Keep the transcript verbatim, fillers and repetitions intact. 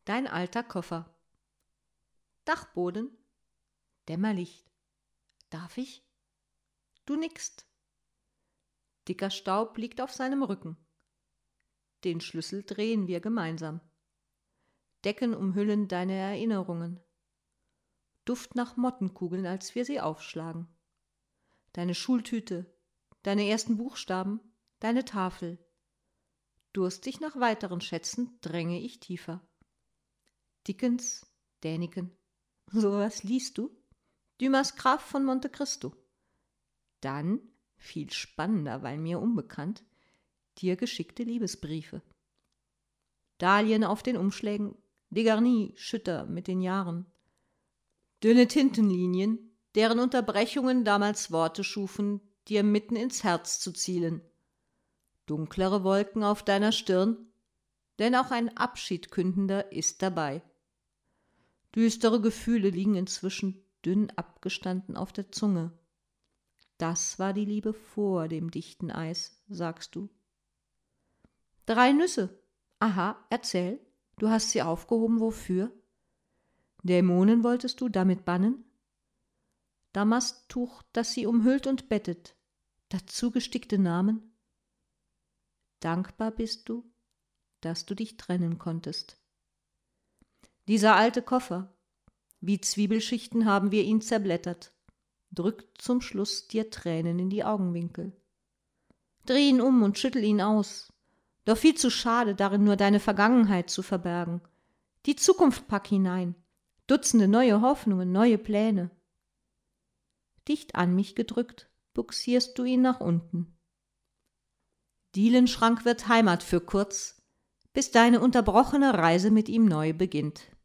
Dein alter Koffer. Dachboden. Dämmerlicht. Darf ich? Du nickst. Dicker Staub liegt auf seinem Rücken. Den Schlüssel drehen wir gemeinsam. Decken umhüllen deine Erinnerungen. Duft nach Mottenkugeln, als wir sie aufschlagen. Deine Schultüte, deine ersten Buchstaben, deine Tafel. Durstig nach weiteren Schätzen dränge ich tiefer. Dickens, Däniken. So was liest du? Dumas Graf von Monte Cristo. Dann, viel spannender, weil mir unbekannt, dir geschickte Liebesbriefe. Dahlien auf den Umschlägen, Degarny, Schütter mit den Jahren. Dünne Tintenlinien, deren Unterbrechungen damals Worte schufen, dir mitten ins Herz zu zielen. Dunklere Wolken auf deiner Stirn, denn auch ein Abschiedkündender ist dabei. Düstere Gefühle liegen inzwischen dünn abgestanden auf der Zunge. Das war die Liebe vor dem dichten Eis, sagst du. Drei Nüsse. Aha, erzähl. Du hast sie aufgehoben, wofür? Dämonen wolltest du damit bannen? Damasttuch, das sie umhüllt und bettet. Dazu gestickte Namen? Dankbar bist du, dass du dich trennen konntest. Dieser alte Koffer, wie Zwiebelschichten haben wir ihn zerblättert, drückt zum Schluss dir Tränen in die Augenwinkel. Dreh ihn um und schüttel ihn aus, doch viel zu schade, darin nur deine Vergangenheit zu verbergen. Die Zukunft pack hinein, Dutzende neue Hoffnungen, neue Pläne. Dicht an mich gedrückt, buxierst du ihn nach unten. Dielenschrank wird Heimat für kurz, bis deine unterbrochene Reise mit ihm neu beginnt.